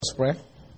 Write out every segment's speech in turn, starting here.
Let's pray.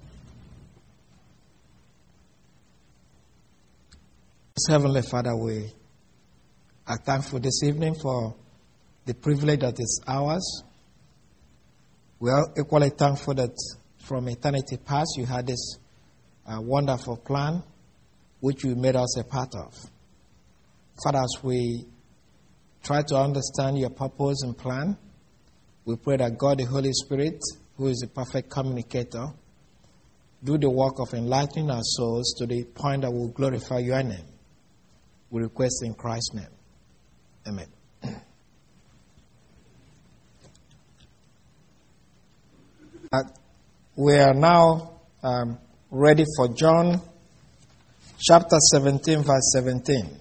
Heavenly Father, we are thankful this evening for the privilege that is ours. We are equally thankful that from eternity past you had this wonderful plan which you made us a part of. Father, as we try to understand your purpose and plan, we pray that God, the Holy Spirit, who is a perfect communicator, do the work of enlightening our souls to the point that will glorify your name. We request in Christ's name. Amen. We are now ready for John chapter 17, verse 17.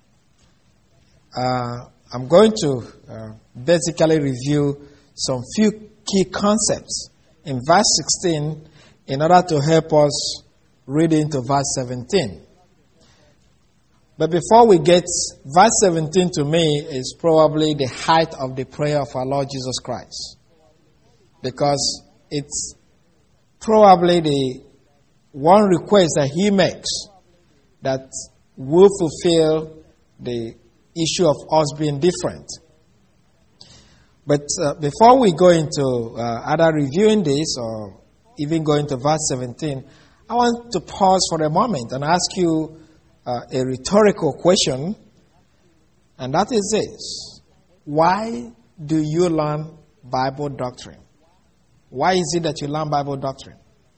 I'm going to basically review some few key concepts in verse 16 in order to help us read into verse 17. But before we get, verse 17 to me is probably the height of the prayer of our Lord Jesus Christ. Because it's probably the one request that he makes that will fulfill the issue of us being different. But before we go into either reviewing this or even going to verse 17, I want to pause for a moment and ask you a rhetorical question, and that is this: why do you learn Bible doctrine? Why is it that you learn Bible doctrine?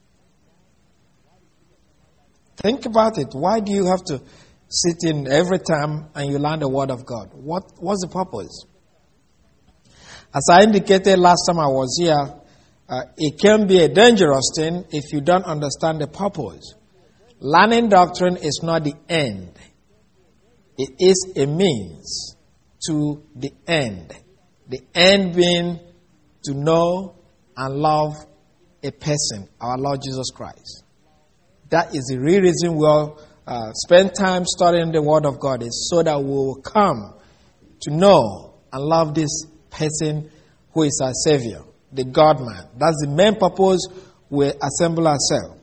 Think about it. Why do you have to sit in every time and you learn the Word of God? What's the purpose? As I indicated last time I was here, it can be a dangerous thing if you don't understand the purpose. Learning doctrine is not the end. It is a means to the end. The end being to know and love a person, our Lord Jesus Christ. That is the real reason we'll spend time studying the Word of God, is so that we will come to know and love this person who is our Savior, the God-man. That's the main purpose we assemble ourselves.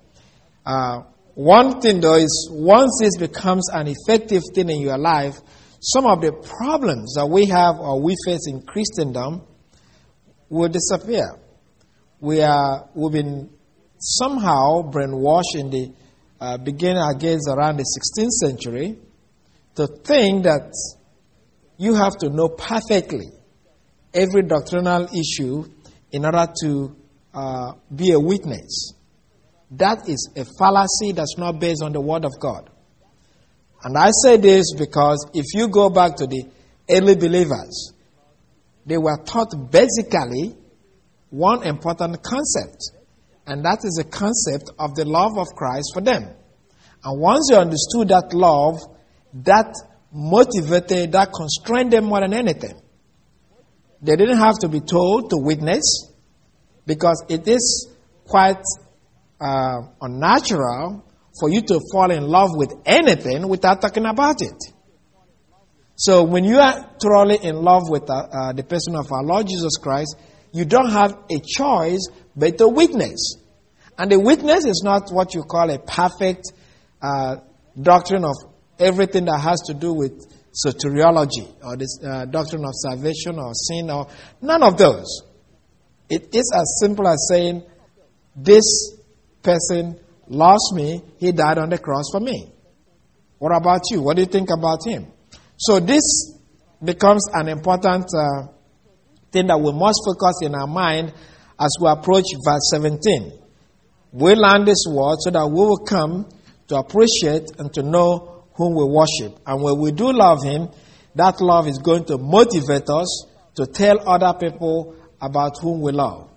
One thing though is, once this becomes an effective thing in your life, some of the problems that we have or we face in Christendom will disappear. We've been somehow brainwashed in the beginning, I guess, around the 16th century, to think that you have to know perfectly every doctrinal issue in order to be a witness. That is a fallacy that's not based on the Word of God. And I say this because if you go back to the early believers, they were taught basically one important concept, and that is the concept of the love of Christ for them. And once they understood that love, that motivated, that constrained them more than anything. They didn't have to be told to witness, because it is quite unnatural for you to fall in love with anything without talking about it. So when you are thoroughly in love with the person of our Lord Jesus Christ, you don't have a choice but to witness. And the witness is not what you call a perfect doctrine of everything that has to do with soteriology or this doctrine of salvation or sin, or none of those. It is as simple as saying, this person lost me, he died on the cross for me. What about you? What do you think about him? So this becomes an important thing that we must focus in our mind as we approach verse 17. We learn this word so that we will come to appreciate and to know whom we worship. And when we do love him, that love is going to motivate us to tell other people about whom we love.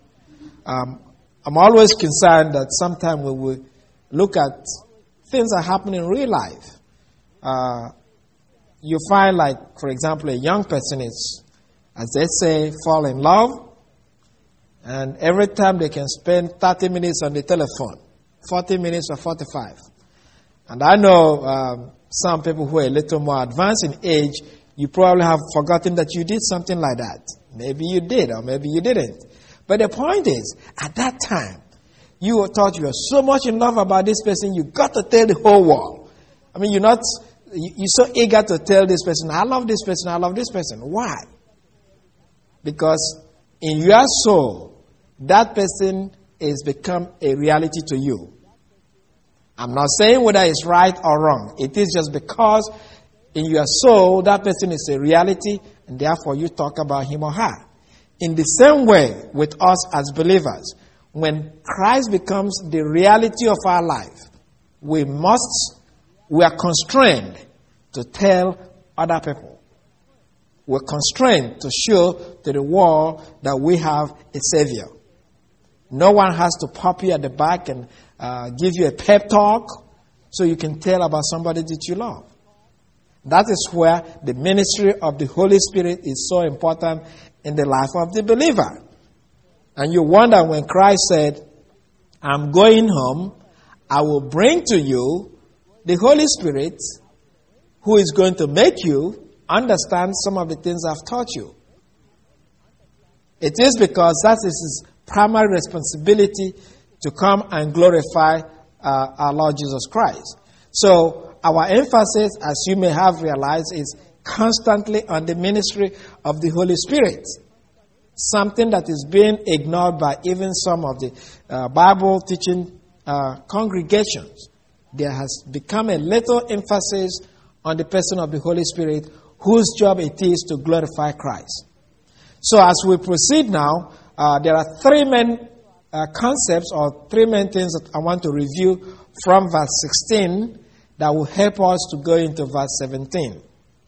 I'm always concerned that sometimes when we look at things that happen in real life, you find, like, for example, a young person is, as they say, fall in love, and every time they can spend 30 minutes on the telephone, 40 minutes or 45. And I know some people who are a little more advanced in age, you probably have forgotten that you did something like that. Maybe you did, or maybe you didn't. But the point is, at that time, You thought you were so much in love about this person, you got to tell the whole world. I mean, you're so eager to tell this person, I love this person, I love this person. Why? Because in your soul, that person has become a reality to you. I'm not saying whether it's right or wrong. It is just because in your soul, that person is a reality, and therefore you talk about him or her. In the same way with us as believers, when Christ becomes the reality of our life, we are constrained to tell other people. We're constrained to show to the world that we have a Savior. No one has to pop you at the back and give you a pep talk so you can tell about somebody that you love. That is where the ministry of the Holy Spirit is so important in the life of the believer. And you wonder when Christ said, I'm going home, I will bring to you the Holy Spirit who is going to make you understand some of the things I've taught you. It is because that is his primary responsibility to come and glorify our Lord Jesus Christ. So our emphasis, as you may have realized, is constantly on the ministry of the Holy Spirit. Something that is being ignored by even some of the Bible teaching congregations. There has become a little emphasis on the person of the Holy Spirit, whose job it is to glorify Christ. So as we proceed now, there are three main concepts or three main things that I want to review from verse 16 that will help us to go into verse 17.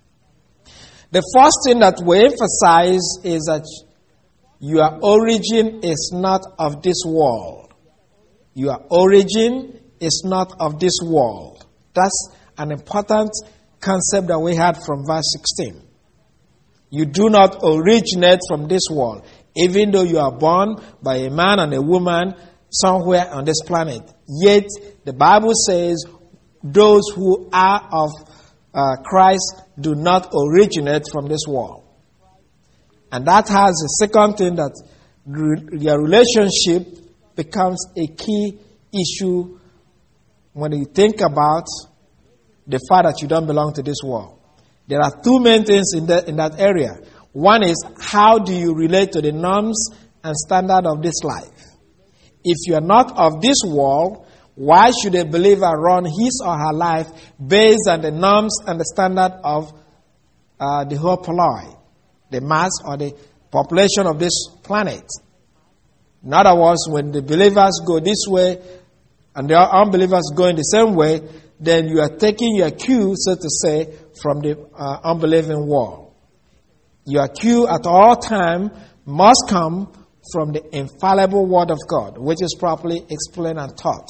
The first thing that we emphasize is that your origin is not of this world. Your origin is not of this world. That's an important concept that we had from verse 16. You do not originate from this world, even though you are born by a man and a woman somewhere on this planet. Yet, the Bible says those who are of Christ do not originate from this world. And that has a second thing, that your relationship becomes a key issue when you think about the fact that you don't belong to this world. There are two main things in that area. One is, how do you relate to the norms and standard of this life? If you are not of this world, why should a believer run his or her life based on the norms and the standard of the whole polloi, the mass or the population of this planet? In other words, when the believers go this way and the unbelievers go in the same way, then you are taking your cue, so to say, from the unbelieving world. Your cue at all time must come from the infallible Word of God, which is properly explained and taught.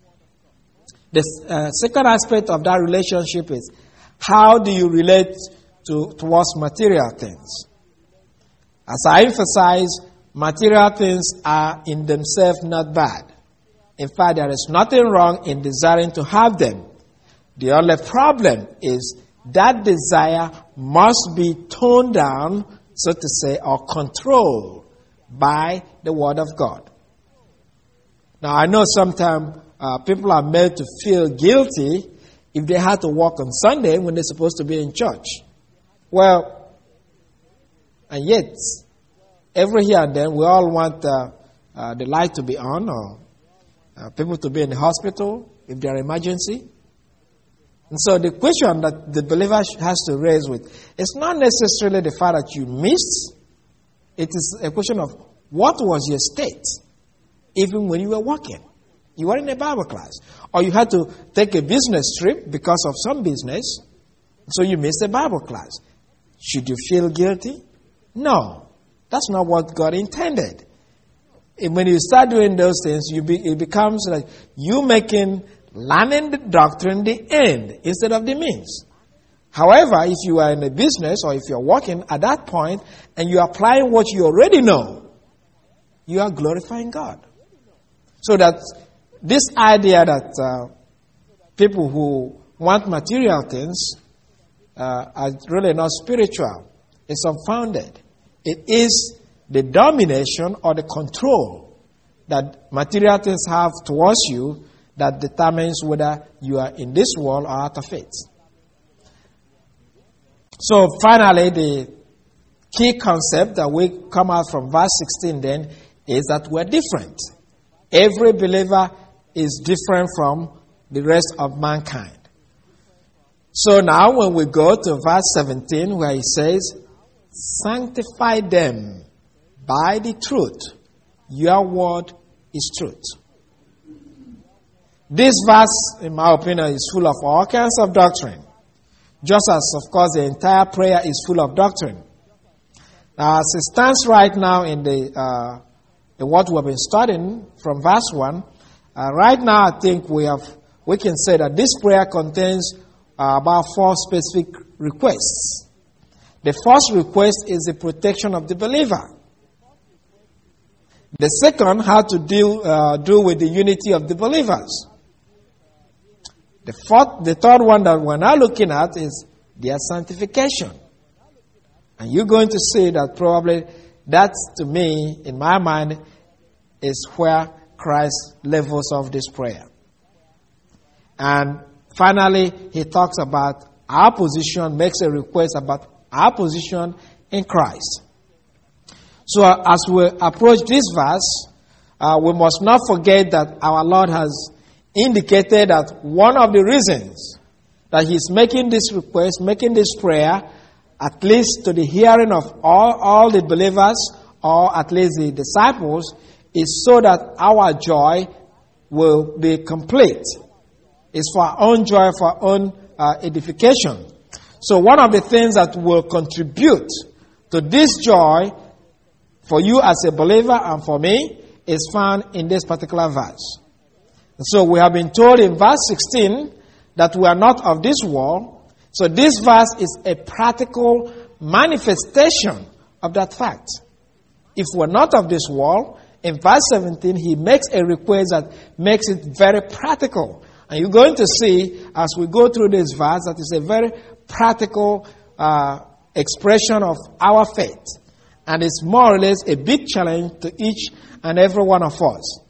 The second aspect of that relationship is, how do you relate towards material things? As I emphasize, material things are in themselves not bad. In fact, there is nothing wrong in desiring to have them. The only problem is that desire must be toned down, so to say, or controlled by the Word of God. Now, I know sometimes people are made to feel guilty if they had to work on Sunday when they're supposed to be in church. Well, and yet, every here and then, we all want the light to be on, or people to be in the hospital if there are emergency. And so the question that the believer has to raise with, it's not necessarily the fact that you missed. It is a question of, what was your state even when you were working? You were in a Bible class, or you had to take a business trip because of some business, so you missed a Bible class. Should you feel guilty? No. That's not what God intended. And when you start doing those things, it becomes like you making learning the doctrine the end instead of the means. However, if you are in a business or if you're working at that point and you're applying what you already know, you are glorifying God. So that this idea that people who want material things are really not spiritual is unfounded. It is the domination or the control that material things have towards you that determines whether you are in this world or out of it. So finally, the key concept that we come out from verse 16 then is that we're different. Every believer is different from the rest of mankind. So now when we go to verse 17 where he says, sanctify them by the truth. Your word is truth. This verse, in my opinion, is full of all kinds of doctrine. Just as, of course, the entire prayer is full of doctrine. Now, as it stands right now in what we have been studying from verse 1, right now I think we can say that this prayer contains about 4 specific requests. The first request is the protection of the believer. The second had to do with the unity of the believers. The third one that we're now looking at is their sanctification. And you're going to see that probably that, to me, in my mind, is where Christ levels off this prayer. And finally, he talks about our position, makes a request about our position in Christ. So as we approach this verse, we must not forget that our Lord has indicated that one of the reasons that he's making this request, making this prayer, at least to the hearing of all the believers, or at least the disciples, is so that our joy will be complete. It's for our own joy, for our own edification. So one of the things that will contribute to this joy for you as a believer and for me is found in this particular verse. So we have been told in verse 16 that we are not of this world. So this verse is a practical manifestation of that fact. If we're not of this world, in verse 17 he makes a request that makes it very practical. And you're going to see as we go through this verse that it's a very practical expression of our faith. And it's more or less a big challenge to each and every one of us.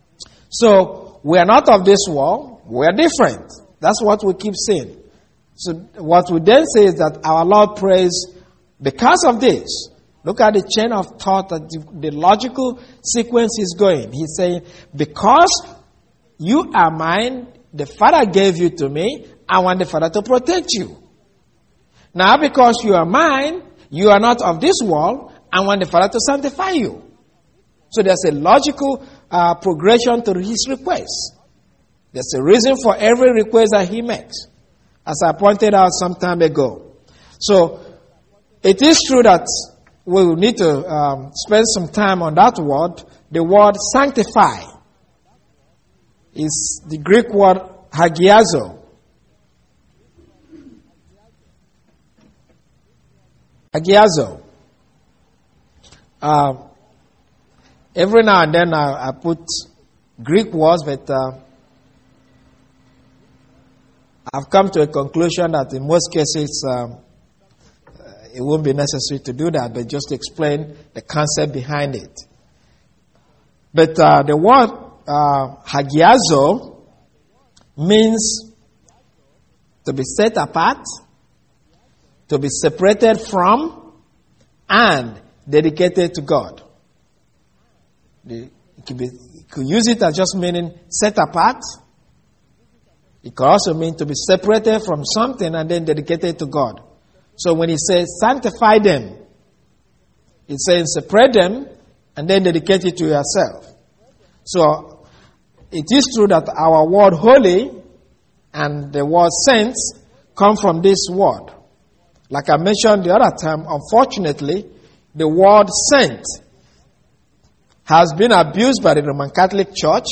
So, we are not of this world. We are different. That's what we keep saying. So, what we then say is that our Lord prays because of this. Look at the chain of thought, that the logical sequence is going. He's saying, because you are mine, the Father gave you to me, I want the Father to protect you. Now, because you are mine, you are not of this world, I want the Father to sanctify you. So there's a logical progression to his request. There's a reason for every request that he makes, as I pointed out some time ago. So it is true that we will need to spend some time on that word. The word sanctify is the Greek word hagiazo. Hagiazo. Every now and then I put Greek words, but I've come to a conclusion that in most cases it won't be necessary to do that, but just to explain the concept behind it. But the word hagiazo means to be set apart, to be separated from, and dedicated to God. You could use it as just meaning set apart. It could also mean to be separated from something and then dedicated to God. So when he says sanctify them, it's saying separate them and then dedicate it to yourself. So it is true that our word holy and the word saints come from this word. Like I mentioned the other time, unfortunately, the word saint has been abused by the Roman Catholic Church,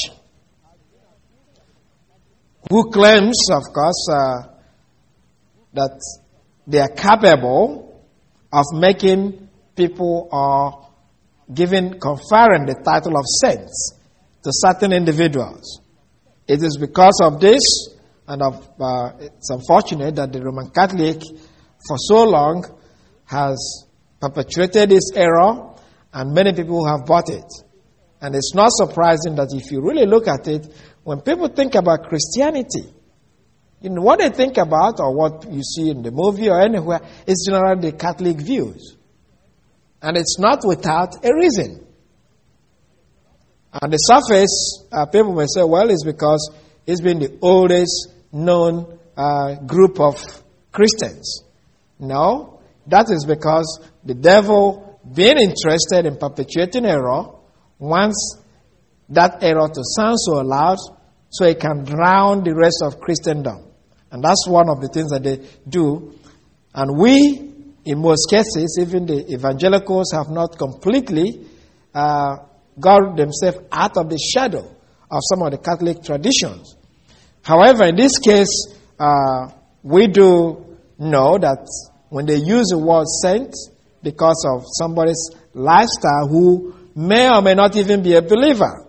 who claims, of course, that they are capable of making people or conferring the title of saints to certain individuals. It is because of this, and it's unfortunate that the Roman Catholic for so long has perpetuated this error, and many people have bought it. And it's not surprising that if you really look at it, when people think about Christianity, what they think about or what you see in the movie or anywhere is generally the Catholic views. And it's not without a reason. On the surface, people may say, well, it's because it's been the oldest known group of Christians. No, that is because the devil, being interested in perpetuating error, wants that error to sound so loud so it can drown the rest of Christendom. And that's one of the things that they do. And we, in most cases, even the evangelicals have not completely got themselves out of the shadow of some of the Catholic traditions. However, in this case, we do know that when they use the word saint because of somebody's lifestyle who may or may not even be a believer,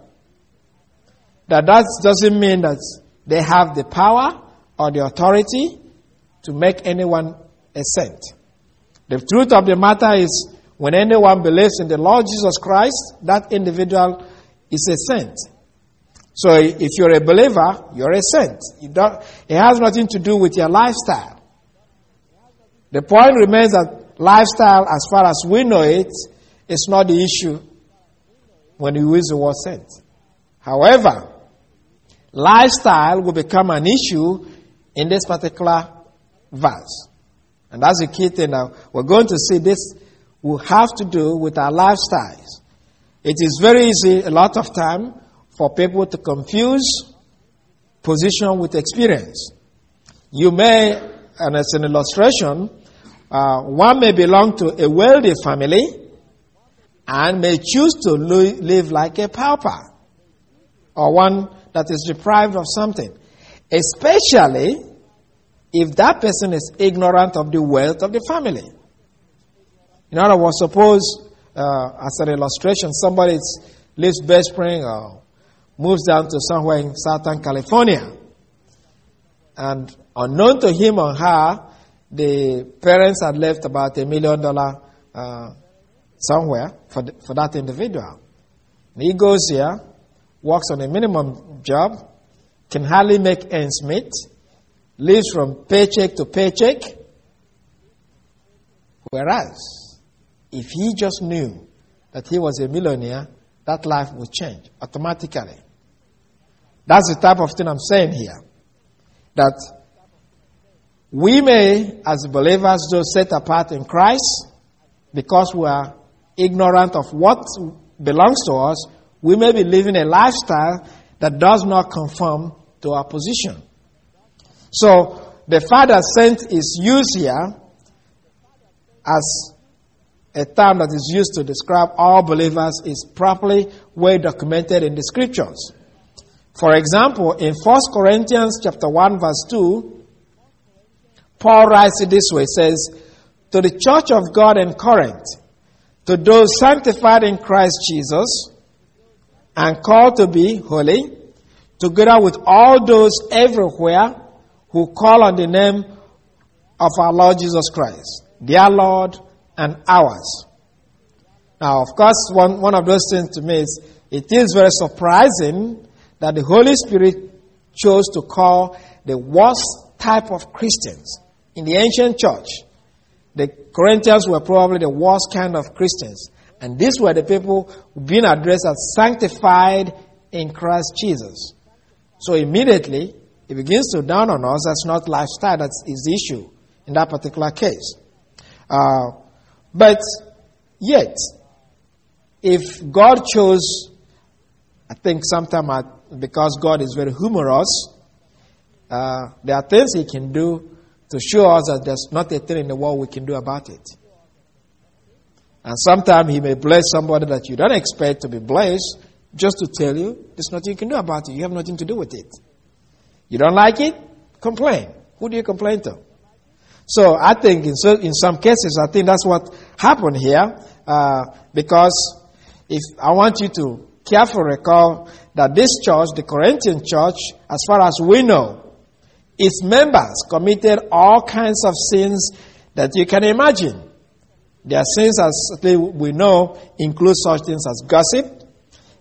that doesn't mean that they have the power or the authority to make anyone a saint. The truth of the matter is, when anyone believes in the Lord Jesus Christ, that individual is a saint. So if you're a believer, you're a saint. It has nothing to do with your lifestyle. The point remains that lifestyle, as far as we know it, is not the issue when you use the word saint. However, lifestyle will become an issue in this particular verse. And that's the key thing now. We're going to see this will have to do with our lifestyles. It is very easy a lot of time for people to confuse position with experience. You may, and as an illustration, one may belong to a wealthy family and may choose to live like a pauper or one that is deprived of something, especially if that person is ignorant of the wealth of the family. In other words, suppose, as an illustration, somebody lives Bay Spring or moves down to somewhere in Southern California. And unknown to him or her, the parents had left about $1 million somewhere for that individual. And he goes here, works on a minimum job, can hardly make ends meet, lives from paycheck to paycheck. Whereas, if he just knew that he was a millionaire, that life would change automatically. That's the type of thing I'm saying here. That we may, as believers, though set apart in Christ, because we are ignorant of what belongs to us, we may be living a lifestyle that does not conform to our position. So, the Father sent is used here as a term that is used to describe all believers is properly well documented in the Scriptures. For example, in 1 Corinthians chapter 1 verse 2, Paul writes it this way, says, "To the church of God in Corinth, to those sanctified in Christ Jesus and called to be holy, together with all those everywhere who call on the name of our Lord Jesus Christ, their Lord and ours." Now, of course, one of those things to me is, it is very surprising that the Holy Spirit chose to call the worst type of Christians in the ancient church. The Corinthians were probably the worst kind of Christians. And these were the people being addressed as sanctified in Christ Jesus. So immediately, it begins to dawn on us that's not lifestyle, that is the issue in that particular case. But yet, if God chose, I think sometimes because God is very humorous, there are things He can do to show us that there's not a thing in the world we can do about it. And sometimes He may bless somebody that you don't expect to be blessed, just to tell you there's nothing you can do about it. You have nothing to do with it. You don't like it? Complain. Who do you complain to? So I think in some cases, I think that's what happened here. Because if I want you to carefully recall that this church, the Corinthian church, as far as we know, its members committed all kinds of sins that you can imagine. Their sins, as we know, include such things as gossip,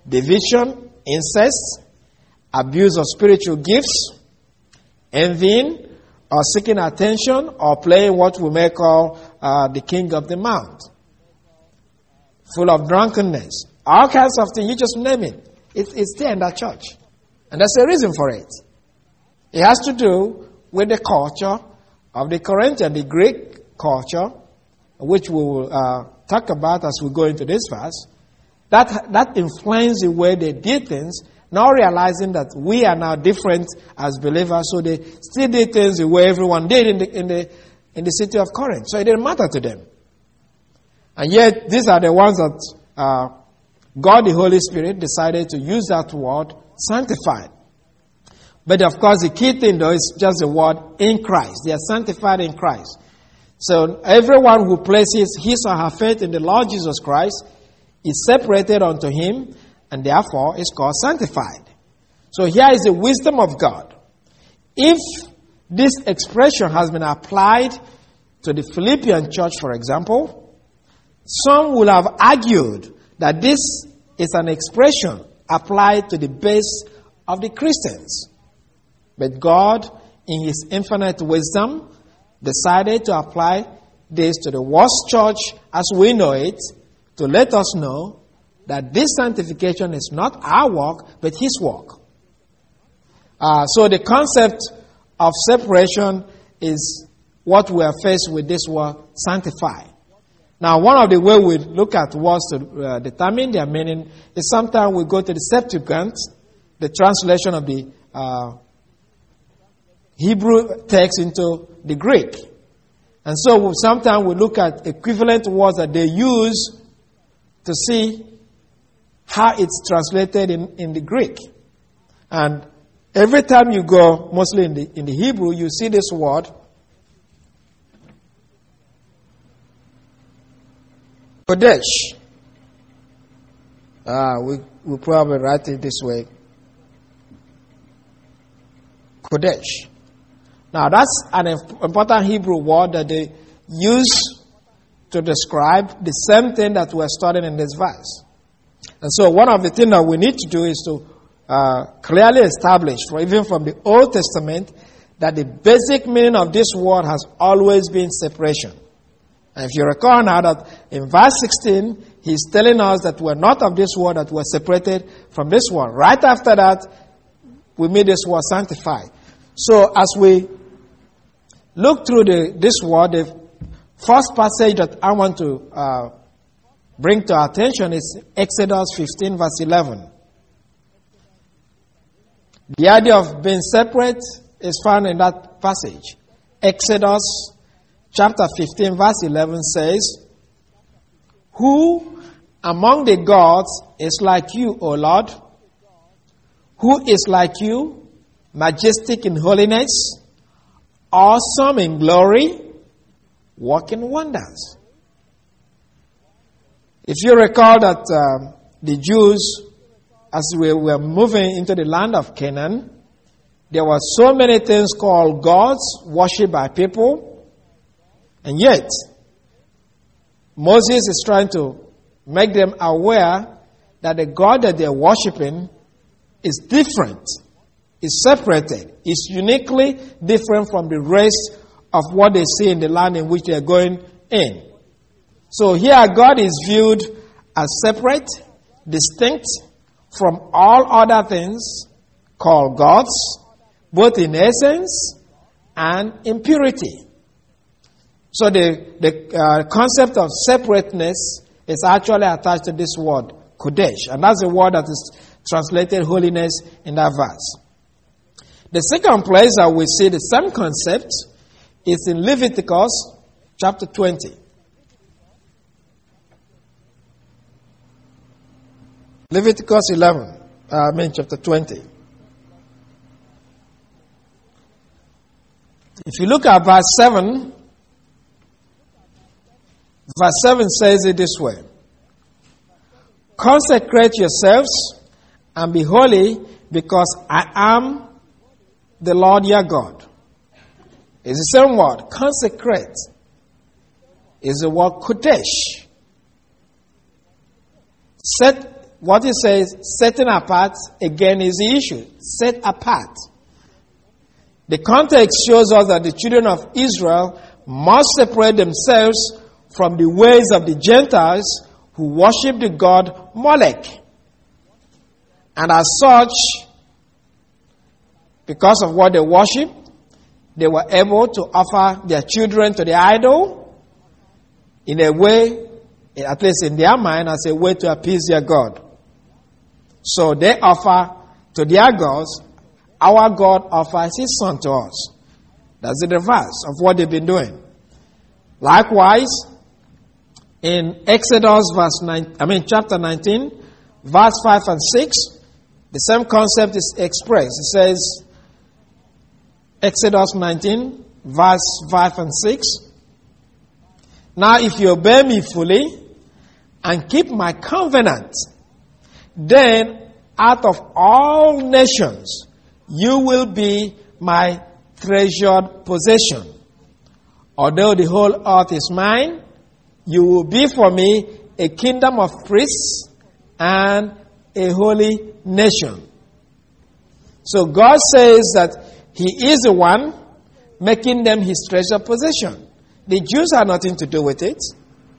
division, incest, abuse of spiritual gifts, envying, or seeking attention, or playing what we may call the king of the mount, full of drunkenness, all kinds of things. You just name it. It's there in that church. And there's a reason for it. It has to do with the culture of the Corinthian, the Greek culture, which we will talk about as we go into this verse. That influenced the way they did things, not realizing that we are now different as believers, so they still did things the way everyone did in the city of Corinth. So it didn't matter to them. And yet, these are the ones that God, the Holy Spirit, decided to use that word, sanctified. But of course, the key thing, though, is just the word in Christ. They are sanctified in Christ. So everyone who places his or her faith in the Lord Jesus Christ is separated unto him, and therefore is called sanctified. So here is the wisdom of God. If this expression has been applied to the Philippian church, for example, some will have argued that this is an expression applied to the base of the Christians. But God, in His infinite wisdom, decided to apply this to the worst church as we know it, to let us know that this sanctification is not our work, but His work. So the concept of separation is what we are faced with this word, sanctify. Now, one of the ways we look at words to determine their meaning is sometimes we go to the Septuagint, the translation of the Hebrew text into the Greek. And so sometimes we look at equivalent words that they use to see how it's translated in the Greek. And every time you go, mostly in the Hebrew, you see this word, Kodesh. We probably write it this way. Kodesh. Now that's an important Hebrew word that they use to describe the same thing that we're studying in this verse. And so one of the things that we need to do is to clearly establish, even from the Old Testament, that the basic meaning of this word has always been separation. And if you recall now that in verse 16, he's telling us that we're not of this world, that we're separated from this world. Right after that, we meet this word sanctified. So as we look through this word, the first passage that I want to bring to our attention is Exodus 15, verse 11. The idea of being separate is found in that passage. Exodus chapter 15, verse 11 says, "Who among the gods is like you, O Lord? Who is like you, majestic in holiness, awesome in glory, working wonders?" If you recall that the Jews, as we were moving into the land of Canaan, there were so many things called gods worshipped by people. And yet, Moses is trying to make them aware that the God that they're worshiping is different, is separated, is uniquely different from the rest of what they see in the land in which they're going in. So here God is viewed as separate, distinct from all other things called gods, both in essence and in purity. So the concept of separateness is actually attached to this word, Kodesh. And that's the word that is translated holiness in that verse. The second place that we see the same concept is in Leviticus chapter 20. Leviticus chapter 20. If you look at verse 7, verse 7 says it this way: "Consecrate yourselves and be holy, because I am the Lord your God." It's the same word, consecrate. Is the word Kodesh. Set what it says, setting apart, again is the issue. Set apart. The context shows us that the children of Israel must separate themselves from the ways of the Gentiles who worship the god Molech. And as such, because of what they worship, they were able to offer their children to the idol in a way, at least in their mind, as a way to appease their God. So they offer to their gods, our God offers his son to us. That's the reverse of what they've been doing. Likewise, in Exodus chapter 19, verse 5 and 6, the same concept is expressed. It says, Exodus 19, verse 5 and 6, now if you obey me fully and keep my covenant, then out of all nations you will be my treasured possession. Although the whole earth is mine, you will be for me a kingdom of priests and a holy nation. So God says that he is the one making them his treasured possession. The Jews had nothing to do with it.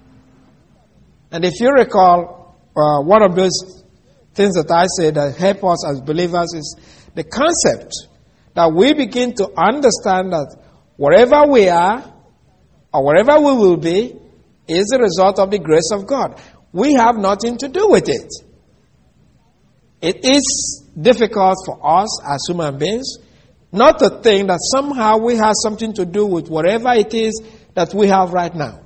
And if you recall, one of those things that I say that help us as believers is the concept that we begin to understand that wherever we are or wherever we will be is the result of the grace of God. We have nothing to do with it. It is difficult for us as human beings not to think that somehow we have something to do with whatever it is that we have right now.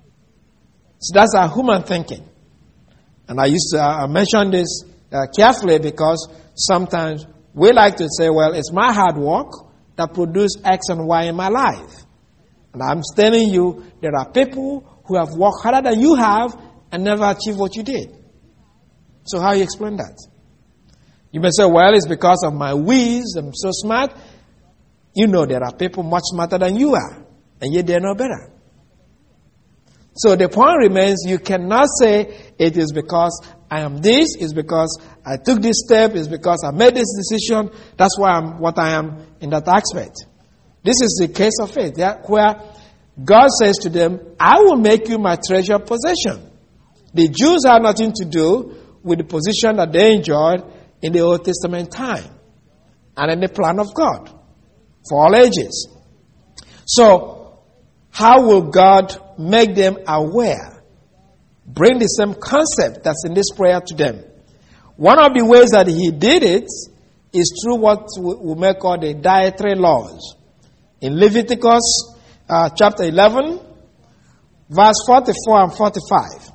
So that's our human thinking. And I mention this carefully because sometimes we like to say, well, it's my hard work that produced X and Y in my life. And I'm telling you, there are people who have worked harder than you have and never achieved what you did. So how do you explain that? You may say, well, it's because of my whiz, I'm so smart. You know there are people much smarter than you are, and yet they're no better. So the point remains, you cannot say it is because I am this, it's because I took this step, it's because I made this decision, that's why I'm what I am in that aspect. This is the case of faith, where God says to them, I will make you my treasured possession. The Jews had nothing to do with the position that they enjoyed in the Old Testament time and in the plan of God for all ages. So, how will God make them aware? Bring the same concept that's in this prayer to them. One of the ways that he did it is through what we may call the dietary laws. In Leviticus chapter 11, verse 44 and 45,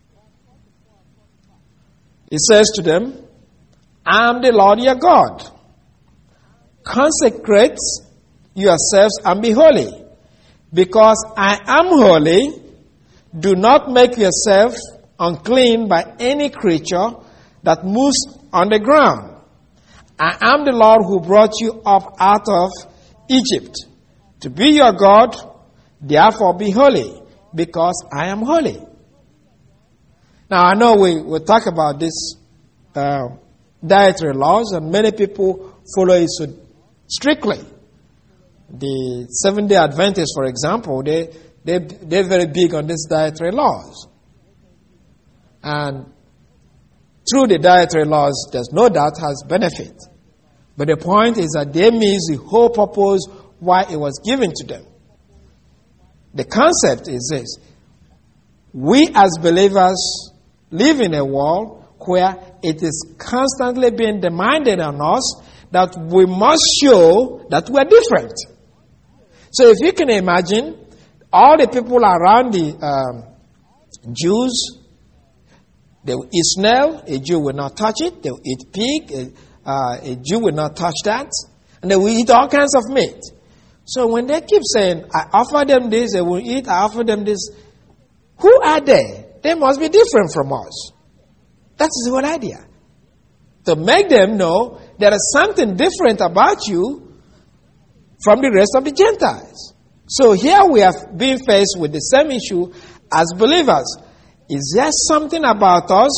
it says to them, I am the Lord your God. Consecrate yourselves and be holy, because I am holy. Do not make yourself unclean by any creature that moves on the ground. I am the Lord who brought you up out of Egypt to be your God. Therefore be holy, because I am holy. Now I know we talk about this dietary laws, and many people follow it so strictly. The Seventh-day Adventists, for example, they're very big on these dietary laws. And through the dietary laws, there's no doubt has benefit. But the point is that they miss the whole purpose why it was given to them. The concept is this: we as believers live in a world where it is constantly being demanded on us that we must show that we're different. So if you can imagine, all the people around the Jews, they will eat snail, a Jew will not touch it. They will eat pig, a Jew will not touch that. And they will eat all kinds of meat. So when they keep saying, I offer them this, they will eat, I offer them this, who are they? They must be different from us. That's the whole idea. To make them know there is something different about you from the rest of the Gentiles. So here we are being faced with the same issue as believers. Is there something about us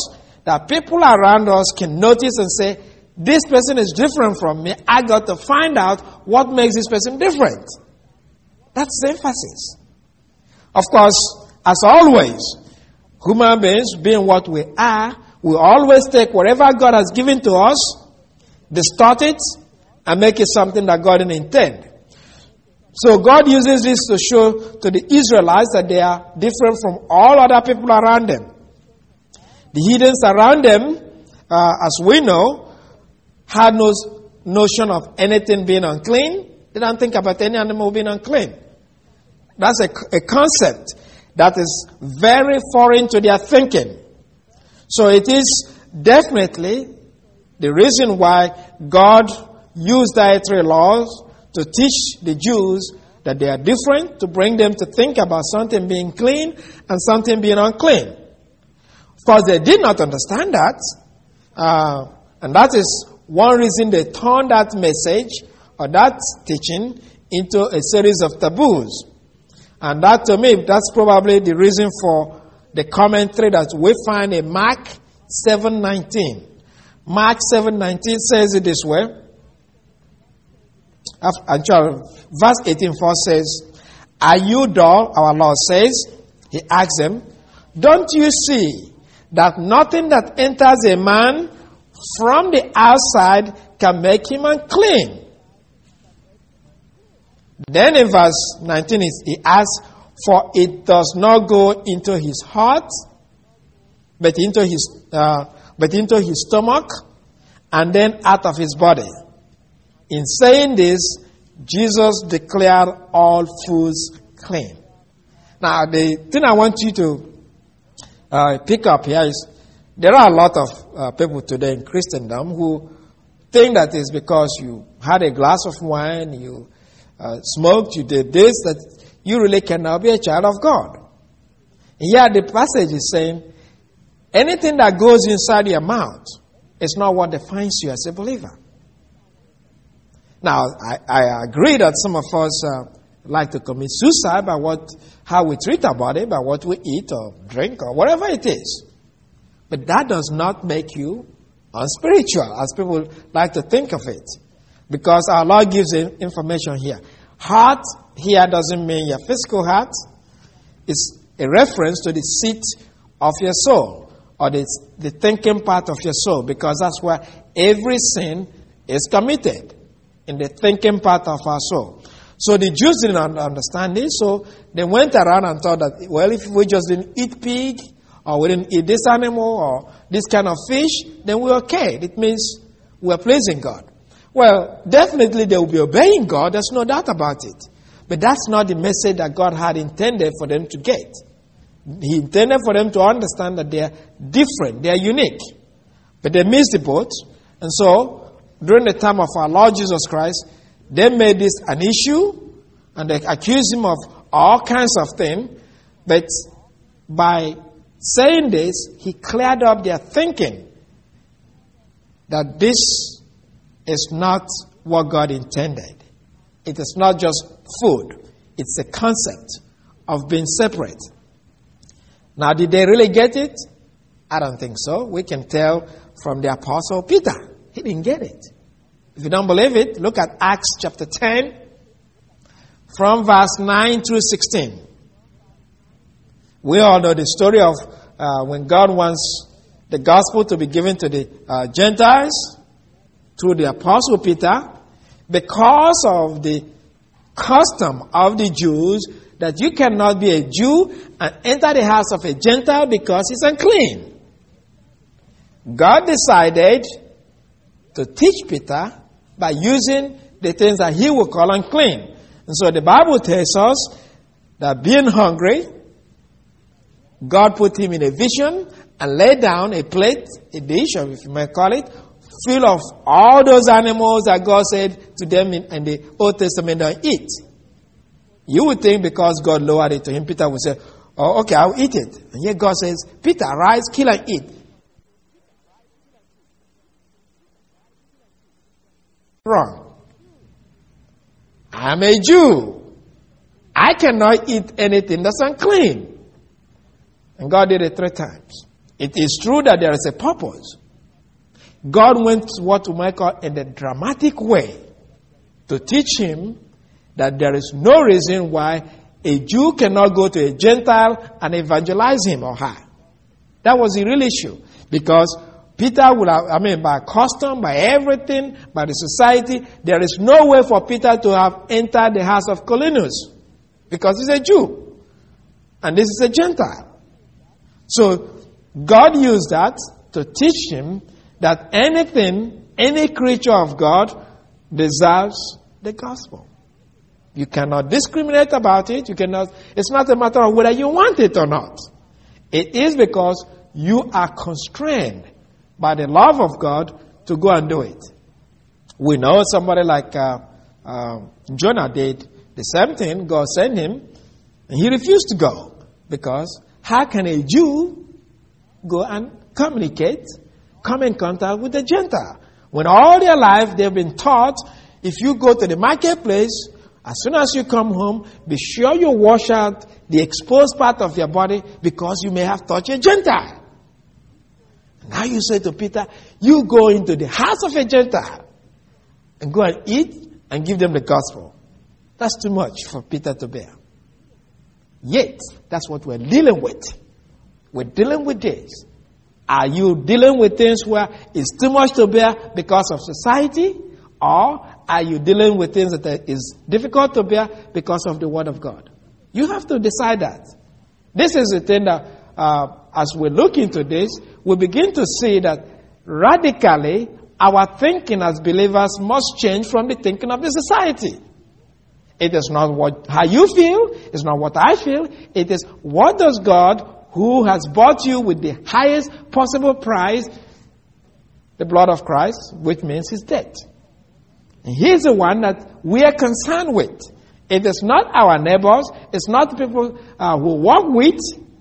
that people around us can notice and say, this person is different from me. I got to find out what makes this person different. That's the emphasis. Of course, as always, human beings, being what we are, we always take whatever God has given to us, distort it, and make it something that God didn't intend. So God uses this to show to the Israelites that they are different from all other people around them. The heathens around them, as we know, had no notion of anything being unclean. They don't think about any animal being unclean. That's a concept that is very foreign to their thinking. So it is definitely the reason why God used dietary laws to teach the Jews that they are different, to bring them to think about something being clean and something being unclean. Of course, they did not understand that. And that is one reason they turned that message or that teaching into a series of taboos. And that, to me, that's probably the reason for the commentary that we find in Mark 7:19. Mark 7:19 says it this way. Verse 18:4 says, "Are you dull?" Our Lord says. He asks them, "Don't you see that nothing that enters a man from the outside can make him unclean?" Then in verse 19 he asks, "For it does not go into his heart, but into his stomach, and then out of his body." In saying this, Jesus declared all foods clean. Now, the thing I want you to pick up here is there are a lot of people today in Christendom who think that it's because you had a glass of wine, you smoked, you did this, that you really cannot be a child of God. Here the passage is saying, anything that goes inside your mouth is not what defines you as a believer. Now, I agree that some of us like to commit suicide by how we treat our body, by what we eat or drink or whatever it is. But that does not make you unspiritual, as people like to think of it. Because our Lord gives information here. Heart here doesn't mean your physical heart. It's a reference to the seat of your soul, or the thinking part of your soul, because that's where every sin is committed, in the thinking part of our soul. So the Jews didn't understand this, so they went around and thought that, well, if we just didn't eat pig, or we didn't eat this animal, or this kind of fish, then we're okay. It means we're pleasing God. Well, definitely they will be obeying God, there's no doubt about it. But that's not the message that God had intended for them to get. He intended for them to understand that they are different, they are unique. But they missed the boat, and so during the time of our Lord Jesus Christ, they made this an issue, and they accused him of all kinds of things. But by saying this, he cleared up their thinking that this is not what God intended. It is not just food. It's a concept of being separate. Now, did they really get it? I don't think so. We can tell from the Apostle Peter. He didn't get it. If you don't believe it, look at Acts chapter 10, from verse 9 through 16. We all know the story of when God wants the gospel to be given to the Gentiles through the Apostle Peter, because of the custom of the Jews that you cannot be a Jew and enter the house of a Gentile because he's unclean. God decided to teach Peter by using the things that he would call unclean. And so the Bible tells us that being hungry, God put him in a vision and laid down a plate, a dish, or if you may call it, full of all those animals that God said to them in the Old Testament, don't eat. You would think because God lowered it to him, Peter would say, oh, okay, I'll eat it. And yet God says, Peter, rise, kill and eat. Wrong. I'm a Jew. I cannot eat anything that's unclean. And God did it 3 times. It is true that there is a purpose. God went what we might call in a dramatic way to teach him that there is no reason why a Jew cannot go to a Gentile and evangelize him or her. That was the real issue. Because Peter would have, by custom, by everything, by the society, there is no way for Peter to have entered the house of Cornelius. Because he's a Jew. And this is a Gentile. So, God used that to teach him that any creature of God deserves the gospel. You cannot discriminate about it. It's not a matter of whether you want it or not. It is because you are constrained by the love of God to go and do it. We know somebody like Jonah did the same thing. God sent him, and he refused to go. Because how can a Jew go and communicate, come in contact with a Gentile? When all their life they've been taught, if you go to the marketplace, as soon as you come home, be sure you wash out the exposed part of your body because you may have touched a Gentile. Now you say to Peter, you go into the house of a Gentile and go and eat and give them the gospel. That's too much for Peter to bear. Yet, that's what we're dealing with. We're dealing with this. Are you dealing with things where it's too much to bear because of society? Or are you dealing with things that is difficult to bear because of the Word of God? You have to decide that. This is the thing that, as we look into this, we begin to see that radically our thinking as believers must change from the thinking of the society. It is not how you feel. It's not what I feel. It is what does God, who has bought you with the highest possible price, the blood of Christ, which means his death. And he's the one that we are concerned with. It is not our neighbors. It's not the people who walk with.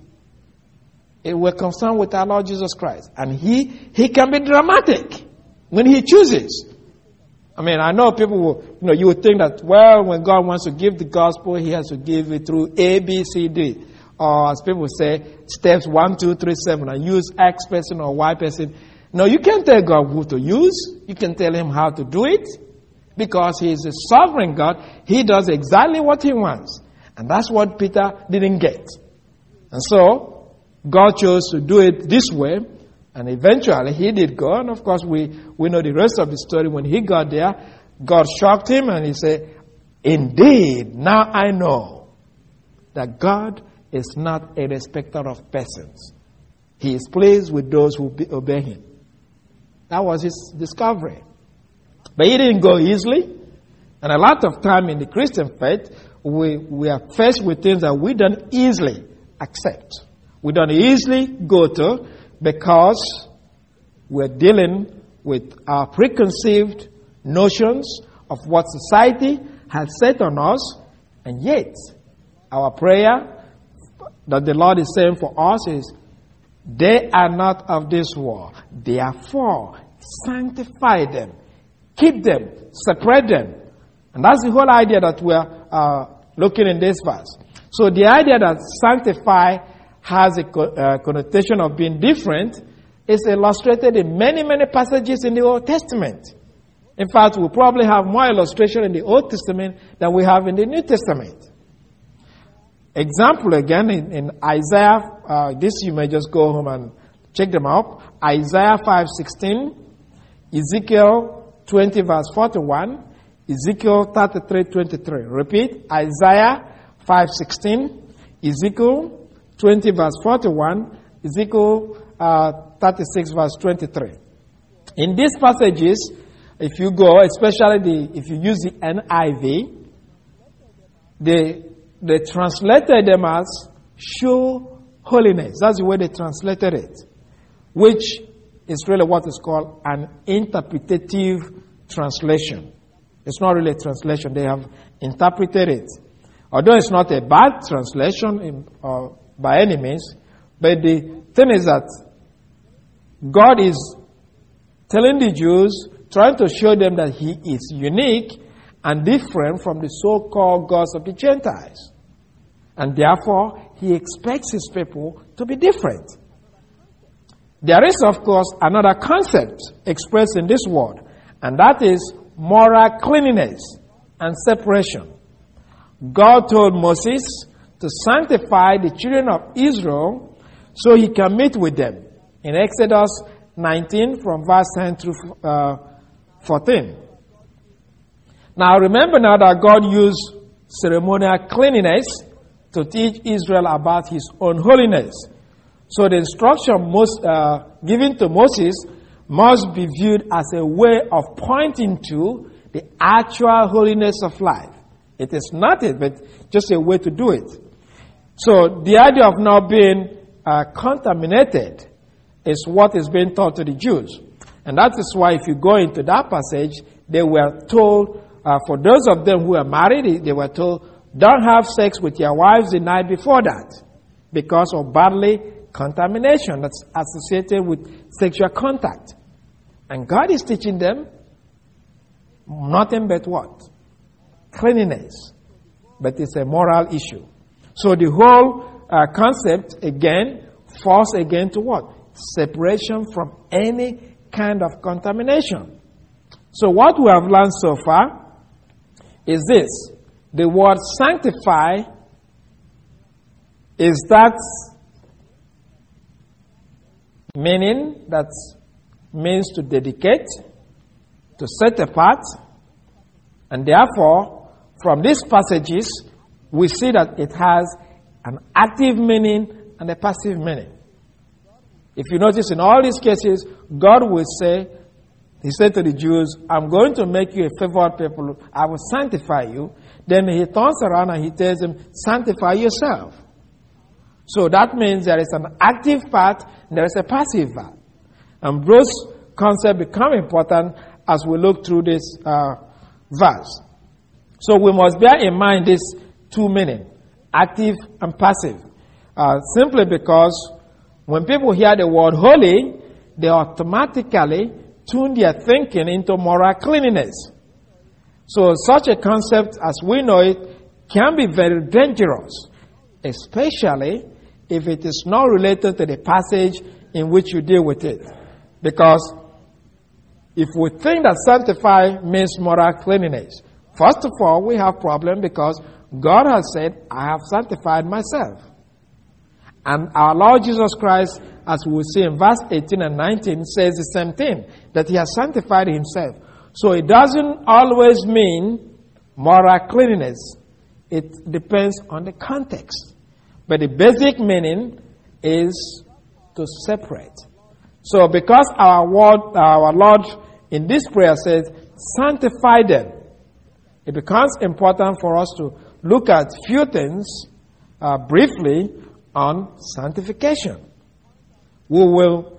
We're concerned with our Lord Jesus Christ. And he can be dramatic when he chooses. I know people will, you would think that, when God wants to give the gospel, he has to give it through A, B, C, D. Or as people say, steps 1, 2, 3, 7, and use X person or Y person. No, you can't tell God who to use. You can tell him how to do it. Because he is a sovereign God. He does exactly what he wants. And that's what Peter didn't get. And so, God chose to do it this way. And eventually, he did go. And of course, we know the rest of the story. When he got there, God shocked him and he said, indeed, now I know that God is not a respecter of persons. He is pleased with those who obey him. That was his discovery. But he didn't go easily. And a lot of time in the Christian faith, we are faced with things that we don't easily accept. We don't easily go to because we're dealing with our preconceived notions of what society has set on us. And yet, our prayer that the Lord is saying for us is, they are not of this world. Therefore, sanctify them. Keep them, separate them. And that's the whole idea that we're looking in this verse. So the idea that sanctify has a connotation of being different is illustrated in many, many passages in the Old Testament. In fact, we'll probably have more illustration in the Old Testament than we have in the New Testament. Example again in Isaiah, this you may just go home and check them out. Isaiah 5:16, Ezekiel 20 verse 41, Ezekiel 33:23. Repeat, Isaiah 5:16, Ezekiel 20 verse 41, Ezekiel 36 verse 23. In these passages, if you go, especially if you use the NIV, they translated them as show holiness. That's the way they translated it, which is really what is called an interpretative translation. It's not really a translation. They have interpreted it. Although it's not a bad translation by any means, but the thing is that God is telling the Jews, trying to show them that he is unique and different from the so-called gods of the Gentiles. And therefore, he expects his people to be different. There is, of course, another concept expressed in this word, and that is moral cleanliness and separation. God told Moses to sanctify the children of Israel so he can meet with them. In Exodus 19 from verse 10 through 14. Now remember now that God used ceremonial cleanliness to teach Israel about his own holiness. So the instruction given to Moses must be viewed as a way of pointing to the actual holiness of life. It is not it, but just a way to do it. So the idea of not being contaminated is what is being taught to the Jews. And that is why if you go into that passage, they were told, for those of them who are married, they were told, don't have sex with your wives the night before that because of bodily contamination that's associated with sexual contact. And God is teaching them nothing but what? Cleanliness. But it's a moral issue. So the whole concept, again, falls again to what? Separation from any kind of contamination. So what we have learned so far is this. The word sanctify is that meaning that means to dedicate, to set apart, and therefore, from these passages, we see that it has an active meaning and a passive meaning. If you notice in all these cases, God will say, he said to the Jews, I'm going to make you a favored people. I will sanctify you. Then he turns around and he tells them, sanctify yourself. So that means there is an active part and there is a passive part. And those concepts become important as we look through this verse. So we must bear in mind these two meanings, active and passive. Simply because when people hear the word holy, they automatically tune their thinking into moral cleanliness. So such a concept as we know it can be very dangerous, especially if it is not related to the passage in which you deal with it. Because if we think that sanctify means moral cleanliness, first of all, we have a problem because God has said, I have sanctified myself. And our Lord Jesus Christ, as we will see in verse 18 and 19, says the same thing, that he has sanctified himself. So it doesn't always mean moral cleanliness. It depends on the context. But the basic meaning is to separate. So because our Lord in this prayer says, sanctify them, it becomes important for us to look at few things briefly on sanctification. We will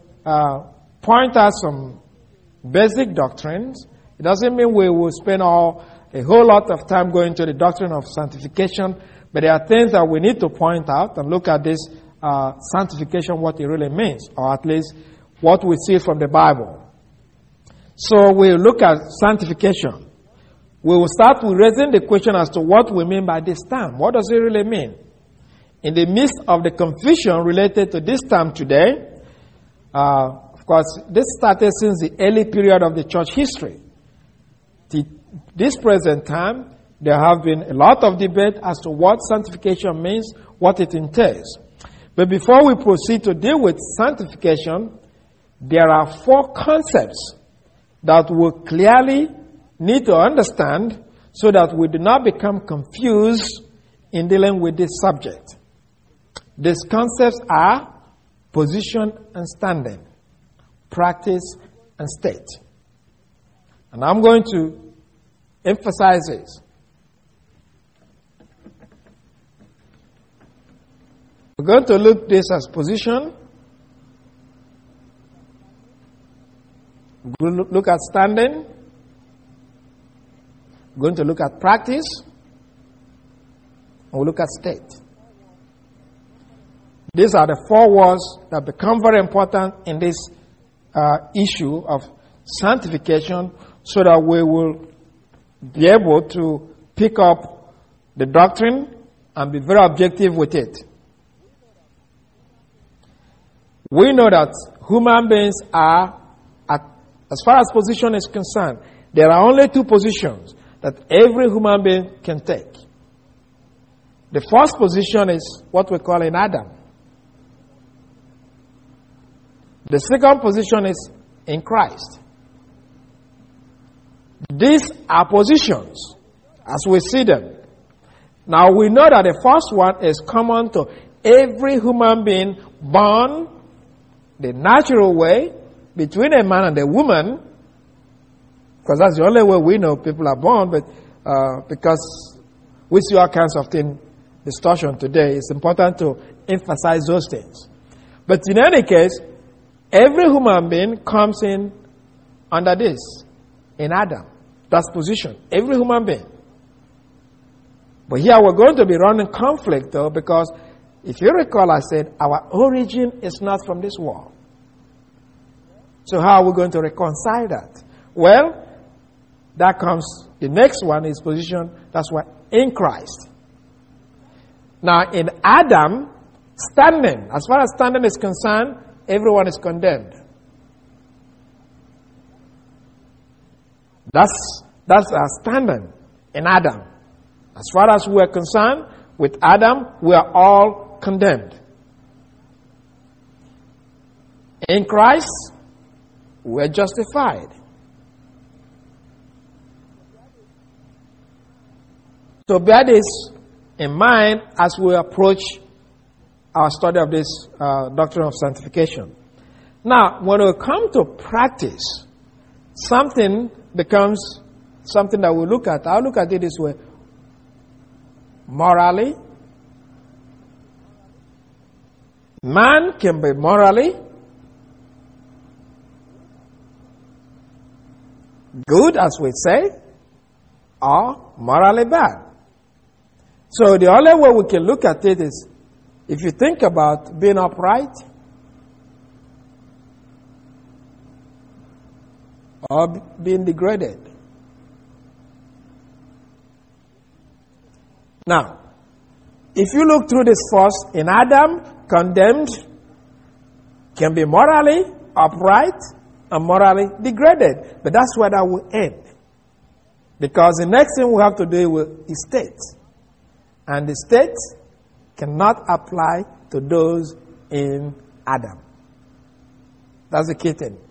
point out some basic doctrines. It doesn't mean we will spend a whole lot of time going to the doctrine of sanctification, but there are things that we need to point out and look at this sanctification, what it really means, or at least what we see from the Bible. So we'll look at sanctification. We will start with raising the question as to what we mean by this term. What does it really mean? In the midst of the confusion related to this term today, of course, this started since the early period of the church history. This present time, there have been a lot of debate as to what sanctification means, what it entails. But before we proceed to deal with sanctification, there are four concepts that we clearly need to understand so that we do not become confused in dealing with this subject. These concepts are position and standing, practice and state. And I'm going to emphasize this. We're going to look at this as position. We're going to look at standing. We're going to look at practice. And we'll look at state. These are the four words that become very important in this issue of sanctification so that we will be able to pick up the doctrine and be very objective with it. We know that human beings are, as far as position is concerned, there are only two positions that every human being can take. The first position is what we call in Adam. The second position is in Christ. These are positions as we see them. Now we know that the first one is common to every human being born the natural way between a man and a woman, because that's the only way we know people are born, but because we see all kinds of things, distortion today, it's important to emphasize those things. But in any case, every human being comes in under this, in Adam. That's position. Every human being. But here we're going to be running conflict, though, because if you recall, I said our origin is not from this world. So how are we going to reconcile that? Well, that comes, the next one is position, that's why, in Christ. Now, in Adam, standing, as far as standing is concerned, everyone is condemned. That's our standing in Adam. As far as we are concerned, with Adam, we are all condemned. In Christ, we are justified. So bear this in mind as we approach our study of this doctrine of sanctification. Now, when we come to practice, something becomes something that we look at. I'll look at it this way. Morally, man can be morally good, as we say, or morally bad. So the only way we can look at it is, if you think about being upright or being degraded. Now, if you look through this first, in Adam, condemned can be morally upright and morally degraded. But that's where that will end. Because the next thing we have to do is state. And the state cannot apply to those in Adam. That's the key thing.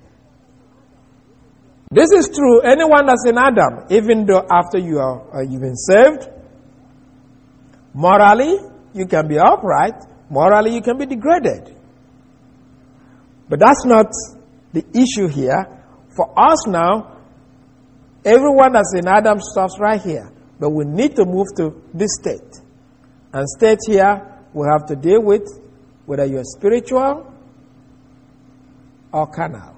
This is true. Anyone that's in Adam, even though after you've been saved, morally you can be upright, morally you can be degraded. But that's not the issue here. For us now, everyone that's in Adam stops right here. But we need to move to this state. And state here we have to deal with whether you're spiritual or carnal.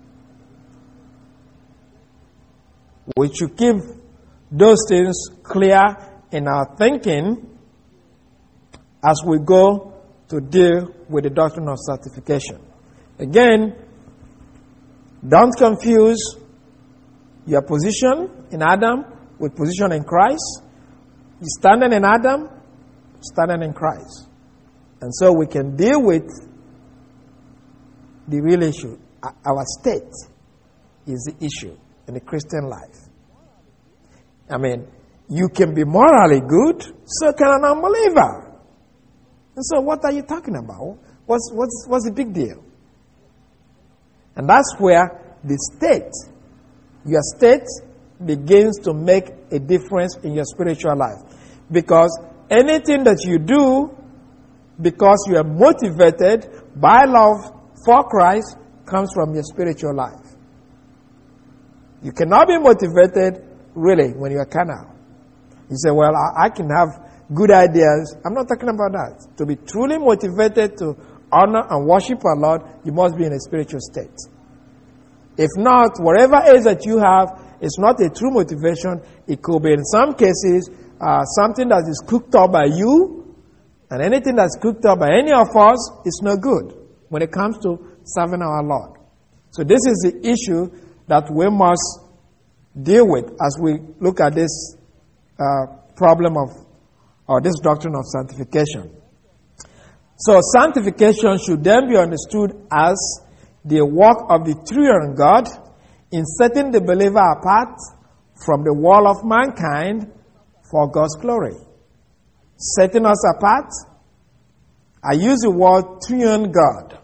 We should keep those things clear in our thinking as we go to deal with the doctrine of sanctification. Again, don't confuse your position in Adam with position in Christ. You're standing in Adam, standing in Christ. And so we can deal with the real issue. Our state is the issue in the Christian life. I mean, you can be morally good, so can an unbeliever. And so what are you talking about? What's the big deal? And that's where the state, your state, begins to make a difference in your spiritual life. Because anything that you do, because you are motivated by love for Christ, comes from your spiritual life. You cannot be motivated really when you are carnal. You say, well, I can have good ideas. I'm not talking about that. To be truly motivated to honor and worship our Lord, you must be in a spiritual state. If not, whatever age that you have is not a true motivation. It could be, in some cases, something that is cooked up by you, and anything that's cooked up by any of us is no good when it comes to serving our Lord. So this is the issue that we must deal with as we look at this problem or this doctrine of sanctification. So sanctification should then be understood as the work of the triune God in setting the believer apart from the world of mankind for God's glory. Setting us apart. I use the word triune God.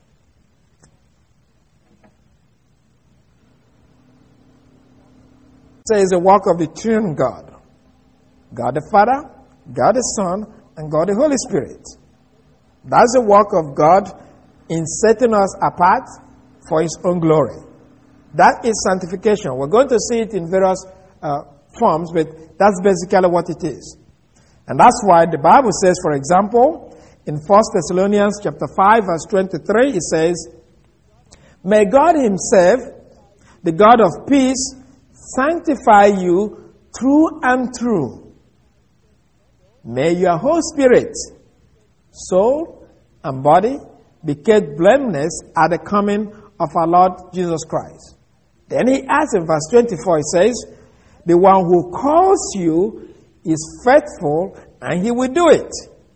So it's the work of the triune God. God the Father, God the Son, and God the Holy Spirit. That's the work of God in setting us apart for His own glory. That is sanctification. We're going to see it in various forms, but that's basically what it is. And that's why the Bible says, for example, in 1 Thessalonians chapter 5, verse 23, it says, "May God Himself, the God of peace, sanctify you through and through. May your whole spirit, soul, and body be kept blameless at the coming of our Lord Jesus Christ." Then he adds in verse 24, he says, "The one who calls you is faithful, and He will do it."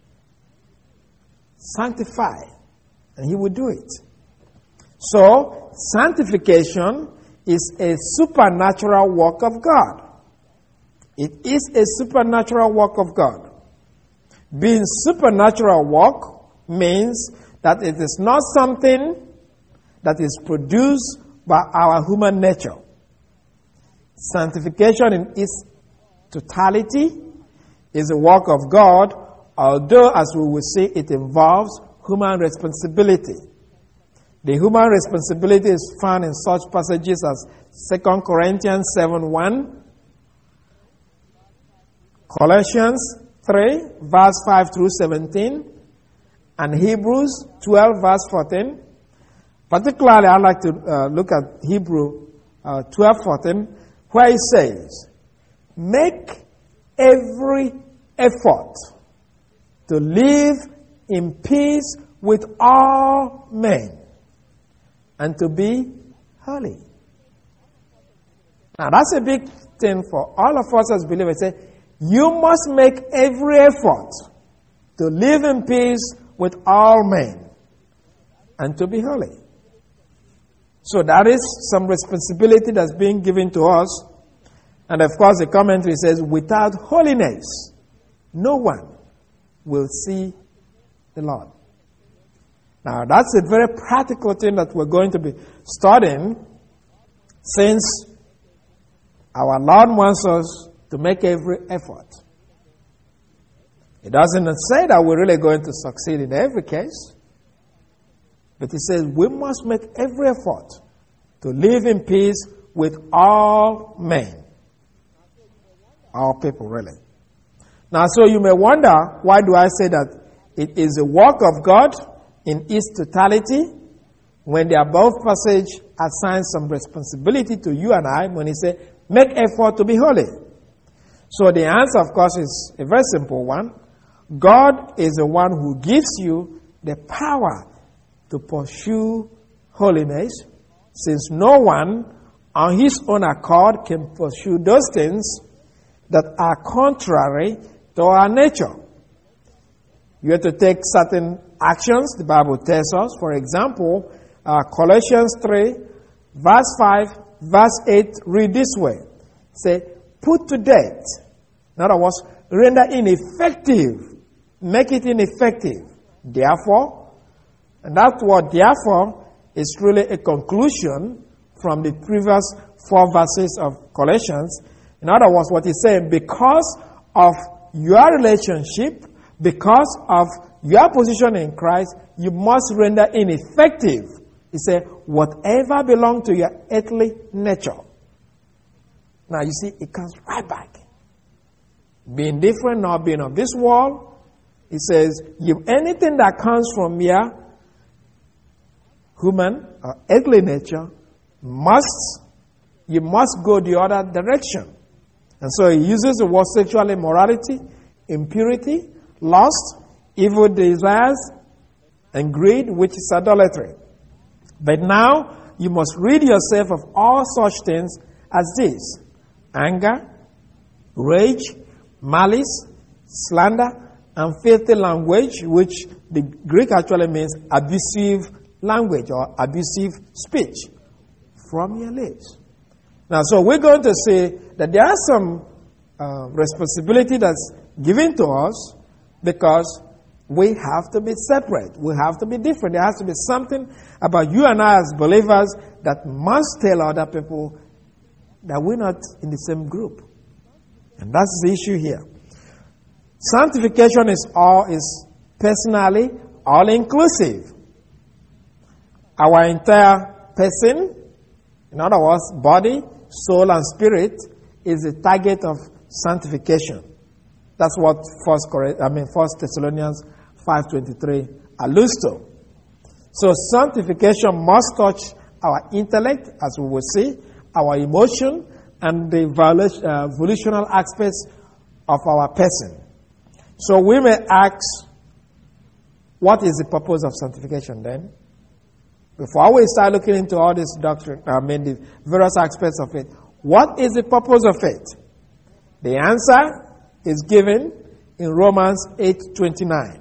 Sanctify, and He will do it. So, sanctification is a supernatural work of God. It is a supernatural work of God. Being supernatural work means that it is not something that is produced by our human nature. Sanctification in its totality is a work of God, although, as we will see, it involves human responsibility. The human responsibility is found in such passages as 2 Corinthians 7:1, Colossians 3, verse 5 through 17, and Hebrews 12, verse 14. Particularly, I'd like to look at Hebrews 12:14, where it says, "Make every effort to live in peace with all men and to be holy." Now, that's a big thing for all of us as believers. Say, you must make every effort to live in peace with all men and to be holy. So that is some responsibility that's being given to us. And of course, the commentary says, without holiness, no one will see the Lord. Now, that's a very practical thing that we're going to be studying, since our Lord wants us to make every effort. It doesn't say that we're really going to succeed in every case, but it says we must make every effort to live in peace with all men. All people, really. Now, so you may wonder, why do I say that it is a work of God in its totality, when the above passage assigns some responsibility to you and I, when he says, make effort to be holy? So the answer, of course, is a very simple one. God is the one who gives you the power to pursue holiness, since no one on his own accord can pursue those things that are contrary to our nature. You have to take certain actions, the Bible tells us. For example, Colossians 3, verse 5, verse 8, read this way. Say, put to death. In other words, render ineffective. Make it ineffective. Therefore, and that word therefore is really a conclusion from the previous 4 verses of Colossians. In other words, what he's saying, because of your relationship, because of your position in Christ, you must render ineffective. He said, whatever belongs to your earthly nature. Now you see, it comes right back. Being different, not being of this world. He says, anything that comes from your human or earthly nature, you must go the other direction. And so he uses the word sexual immorality, impurity, lust, evil desires, and greed, which is idolatry. But now you must rid yourself of all such things as this: anger, rage, malice, slander, and filthy language, which the Greek actually means abusive language or abusive speech from your lips. Now, so we're going to say that there are some responsibility that's given to us because we have to be separate. We have to be different. There has to be something about you and I as believers that must tell other people that we're not in the same group. And that's the issue here. Sanctification is personally all-inclusive. Our entire person, in other words, body, soul, and spirit, is the target of sanctification. That's what 1 Thessalonians 5:23 alludes to. So sanctification must touch our intellect, as we will see, our emotion, and the volitional aspects of our person. So we may ask, what is the purpose of sanctification then? Before we start looking into all this doctrine, the various aspects of it, what is the purpose of it? The answer is given in Romans 8:29.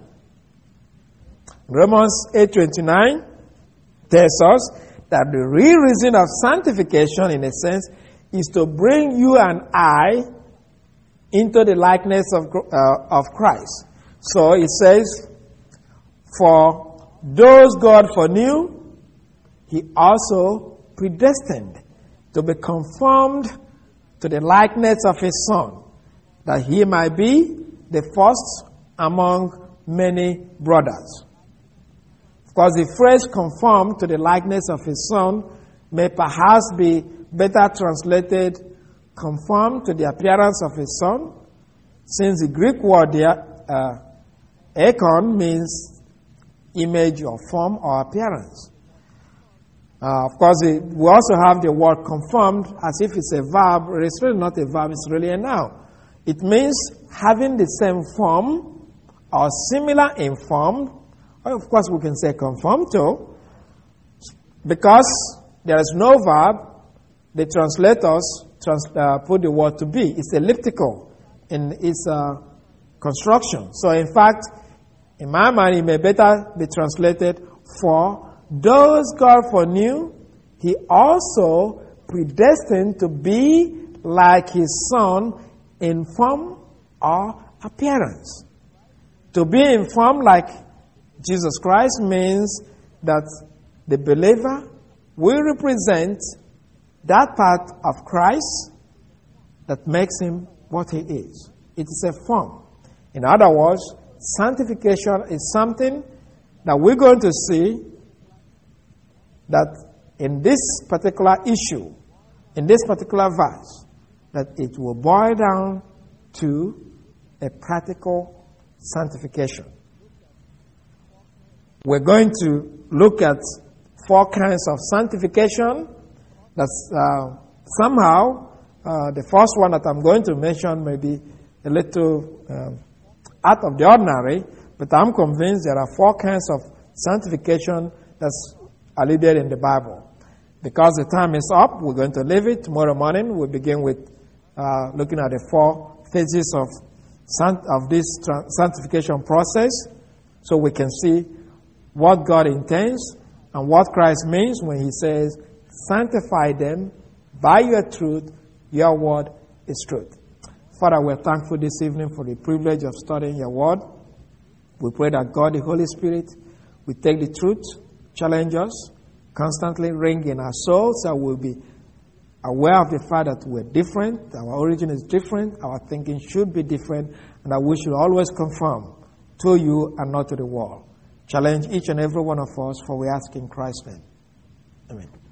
Romans 8:29 tells us that the real reason of sanctification, in a sense, is to bring you and I into the likeness of Christ. So it says, for those God foreknew, He also predestined to be conformed to the likeness of His Son, that He might be the first among many brothers. Of course, the phrase conformed to the likeness of His Son may perhaps be better translated conformed to the appearance of His Son, since the Greek word there, eikon, means image or form or appearance. Of course, we also have the word conformed as if it's a verb. It's really not a verb, it's really a noun. It means having the same form or similar in form. Or of course, we can say conform to. Because there is no verb, the translators put the word to be. It's elliptical in its construction. So in fact, in my mind, it may better be translated, for those God foreknew, He also predestined to be like His Son in form or appearance. To be in form like Jesus Christ means that the believer will represent that part of Christ that makes Him what He is. It is a form. In other words, sanctification is something that we're going to see that in this particular issue, in this particular verse, that it will boil down to a practical sanctification. We're going to look at 4 kinds of sanctification. That's somehow the first one that I'm going to mention may be a little out of the ordinary, but I'm convinced there are 4 kinds of sanctification that's alluded in the Bible. Because the time is up, we're going to leave it. Tomorrow morning, we'll begin with looking at the 4 phases of this sanctification process, so we can see what God intends and what Christ means when He says, sanctify them by your truth, your word is truth. Father, we're thankful this evening for the privilege of studying your word. We pray that God, the Holy Spirit, will take the truth, challenge us, constantly ring in our souls, that we'll be aware of the fact that we're different, our origin is different, our thinking should be different, and that we should always conform to you and not to the world. Challenge each and every one of us, for we ask in Christ's name. Amen.